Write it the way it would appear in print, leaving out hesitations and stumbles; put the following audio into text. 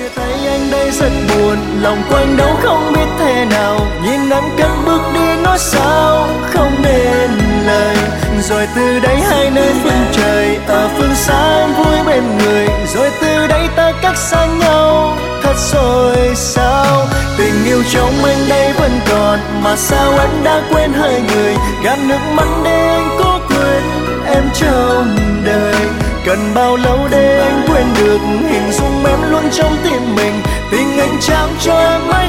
chia tay anh đây rất buồn, lòng của anh đâu không biết thế nào. Nhìn em cất bước đi nói sao không nên lời. Rồi từ đây hai nơi phương trời, ở phương xa em vui bên người. Rồi từ đây ta cách xa nhau, thật rồi sao? Tình yêu trong anh đây vẫn còn, mà sao em đã quên hai người. Gạt nước mắt để anh cố quên em trong đời. Cần bao lâu để anh quên được hình dung em luôn trong tim mình. Tình anh trao cho em mãi